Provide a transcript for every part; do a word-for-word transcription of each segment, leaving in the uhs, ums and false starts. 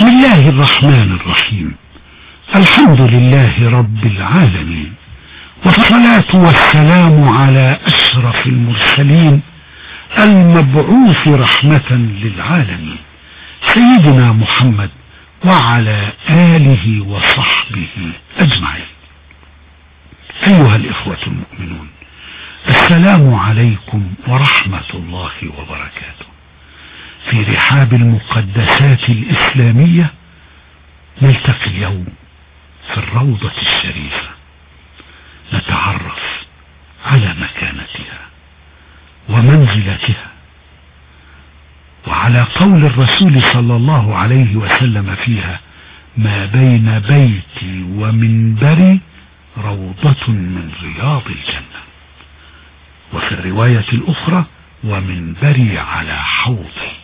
بسم الله الرحمن الرحيم. الحمد لله رب العالمين، والصلاة والسلام على أشرف المرسلين المبعوث رحمة للعالمين سيدنا محمد وعلى آله وصحبه أجمعين. أيها الإخوة المؤمنون، السلام عليكم ورحمة الله وبركاته. في رحاب المقدسات الإسلامية نلتقي اليوم في الروضة الشريفة، نتعرف على مكانتها ومنزلتها، وعلى قول الرسول صلى الله عليه وسلم فيها: ما بين بيتي ومنبري روضة من رياض الجنة. وفي الرواية الأخرى: ومنبري على حوضي.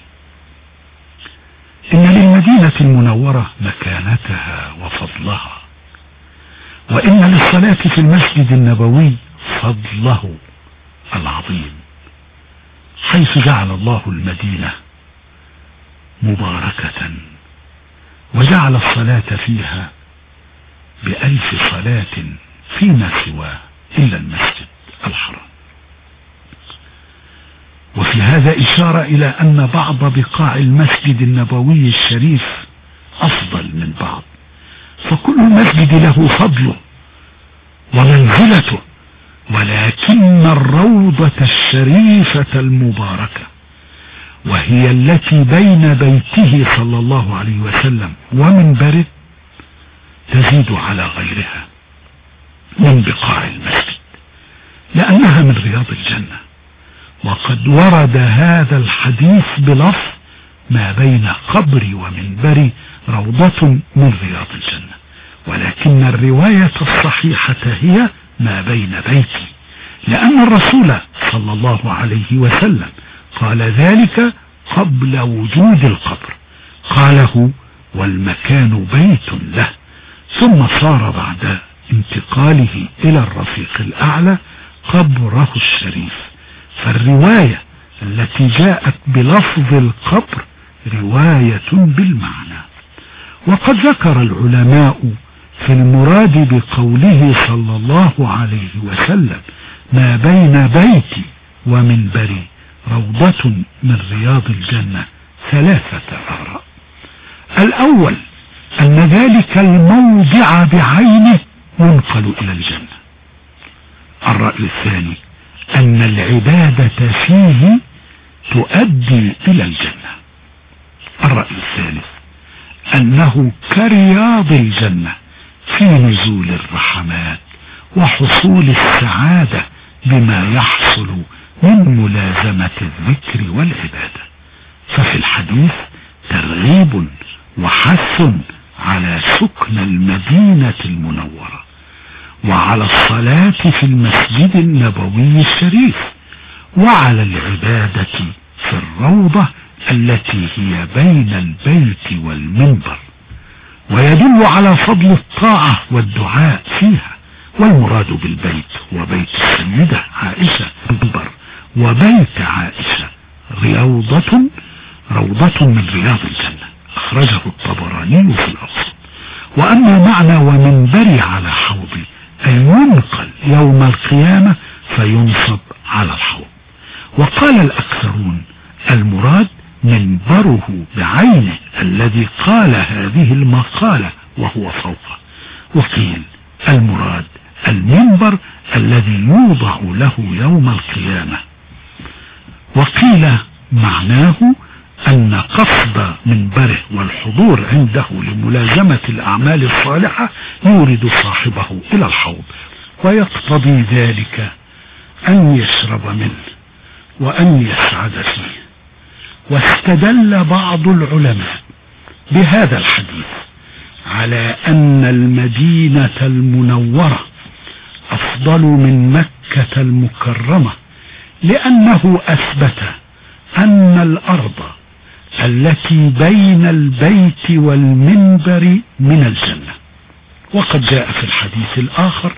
إن للمدينة المنورة مكانتها وفضلها، وإن للصلاة في المسجد النبوي فضله العظيم، حيث جعل الله المدينة مباركة وجعل الصلاة فيها بألف صلاة فيما سواه إلا المسجد الحرام. وفي هذا إشارة إلى أن بعض بقاع المسجد النبوي الشريف أفضل من بعض، فكل مسجد له فضله ومنزلته، ولكن الروضة الشريفة المباركة، وهي التي بين بيته صلى الله عليه وسلم ومنبره، تزيد على غيرها من بقاع المسجد، لأنها من رياض الجنة. وقد ورد هذا الحديث بلفظ: ما بين قبري ومنبري روضة من رياض الجنة، ولكن الرواية الصحيحة هي: ما بين بيتي، لأن الرسول صلى الله عليه وسلم قال ذلك قبل وجود القبر، قاله والمكان بيت له، ثم صار بعد انتقاله إلى الرفيق الأعلى قبره الشريف. فالرواية التي جاءت بلفظ القبر رواية بالمعنى. وقد ذكر العلماء في المراد بقوله صلى الله عليه وسلم: ما بين بيتي ومنبري روضة من رياض الجنة ثلاثة آراء. الأول أن ذلك الموضع بعينه ينقل إلى الجنة. الرأي الثاني أن العبادة فيه تؤدي إلى الجنة. الرأي الثالث أنه كرياض الجنة في نزول الرحمات وحصول السعادة بما يحصل من ملازمة الذكر والعبادة. ففي الحديث ترغيب وحث على سكن المدينة المنورة، وعلى الصلاة في المسجد النبوي الشريف، وعلى العبادة في الروضة التي هي بين البيت والمنبر، ويدل على فضل الطاعة والدعاء فيها. والمراد بالبيت وبيت السيدة عائشة المنبر، وبيت عائشة روضة روضة من رياض الجنة، أخرجه الطبراني في الأوسط. وأما معنى ومنبري على حوضي أي ينقل يوم القيامة فينصب على الحوض. وقال الأكثرون المراد منبره بعينه الذي قال هذه المقالة وهو فوقه، وقيل المراد المنبر الذي يوضع له يوم القيامة، وقيل معناه أن قصد منبره والحضور عنده لملازمة الأعمال الصالحة يورد صاحبه إلى الحوض، ويقتضي ذلك أن يشرب منه وأن يسعد فيه. واستدل بعض العلماء بهذا الحديث على أن المدينة المنورة أفضل من مكة المكرمة، لأنه أثبت أن الأرض التي بين البيت والمنبر من الجنة. وقد جاء في الحديث الآخر: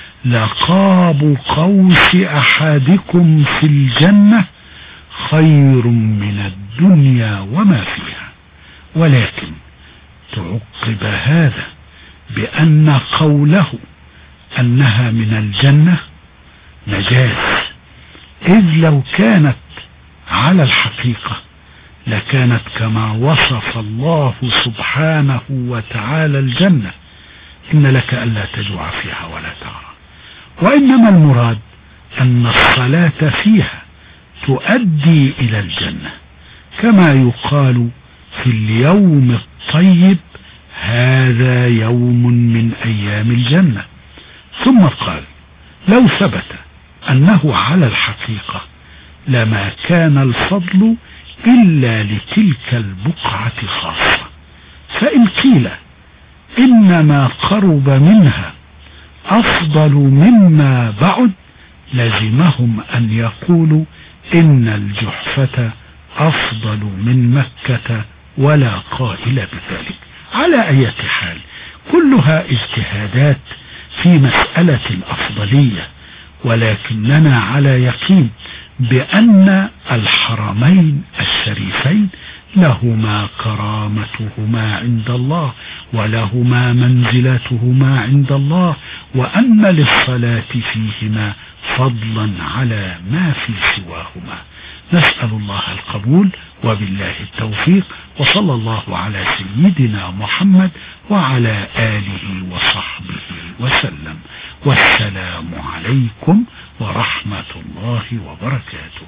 لقاب قوس أحدكم في الجنة خير من الدنيا وما فيها. ولكن تعقب هذا بأن قوله أنها من الجنة مجاز، إذ لو كانت على الحقيقة لكانت كما وصف الله سبحانه وتعالى الجنة: إن لك ألا تجوع فيها ولا تعرى. وإنما المراد أن الصلاة فيها تؤدي إلى الجنة، كما يقال في اليوم الطيب: هذا يوم من أيام الجنة. ثم قال: لو ثبت أنه على الحقيقة لما كان الفضل إلا لتلك البقعة خاصة، فإن قيل إنما قرب منها أفضل مما بعد لزمهم أن يقولوا إن الجحفة أفضل من مكة، ولا قائل بذلك. على أي حال كلها اجتهادات في مسألة الأفضلية، ولكننا على يقين بأن الحرمين الشريفين لهما كرامتهما عند الله ولهما منزلتهما عند الله، وأن للصلاة فيهما فضلا على ما في سواهما. نسأل الله القبول وبالله التوفيق، وصلى الله على سيدنا محمد وعلى آله وصحبه وسلم، والسلام عليكم ورحمة الله وبركاته.